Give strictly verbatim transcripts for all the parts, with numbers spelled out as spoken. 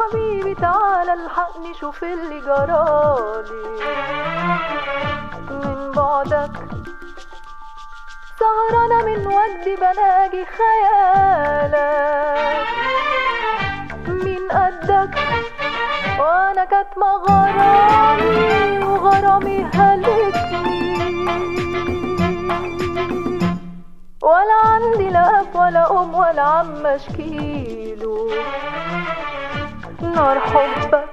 حبيبي تعالى الحقني شوف اللي جرالي من بعدك، سهرانة من وجدي بناجي خيالك من قدك، وانا كاتمة غرامي وغرامي هلكني، ولا عندي لا اب ولا ام ولا عم اشكيله نار حبك.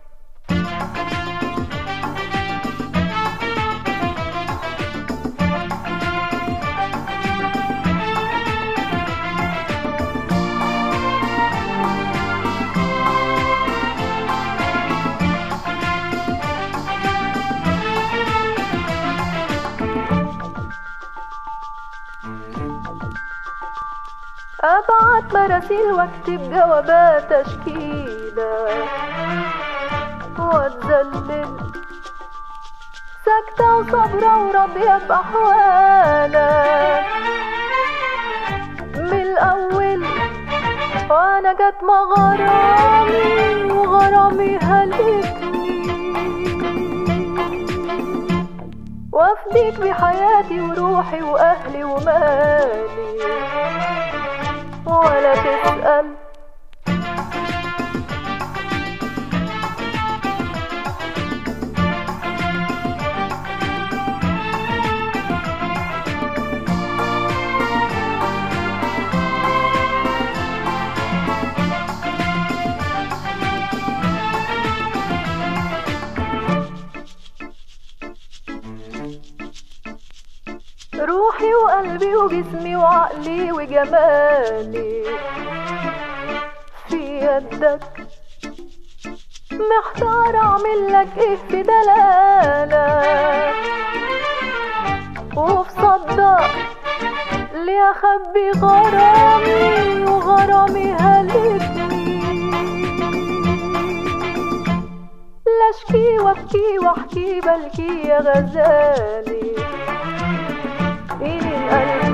أبعت مراسيل واكتب جوابات أشكيلك واتذلل، ساكتة وصابرة وراضية بأحوالك من الأول، وأنا كاتمة غرامي وغرامي هلكني، وأفديك بحياتي وروحي وأهلي ومالي ولا تسأل. روحي وقلبي وجسمي وعقلي وجمالي في يدك، محتار اعملك ايه في دلالك وفي صدق ليه اخبي غرامي وغرامي هلكني، لا اشكي وابكي واحكي بلكي يا غزالي إلي القلب